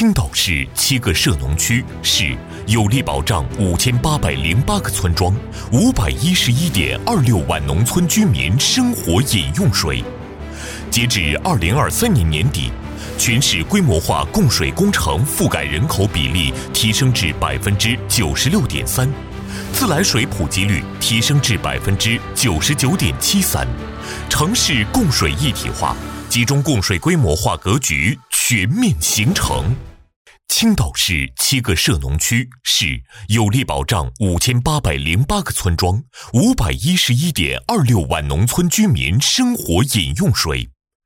青岛市7个涉农区市有力保障5808个村庄511.26万农村居民生活饮用水。截至2023年年底，全市规模化供水工程覆盖人口比例提升至96.3%，自来水普及率提升至99.73%，城市供水一体化、集中供水规模化格局全面形成。青岛市7个涉农区市有力保障5808个村庄511.26万农村居民生活饮用水。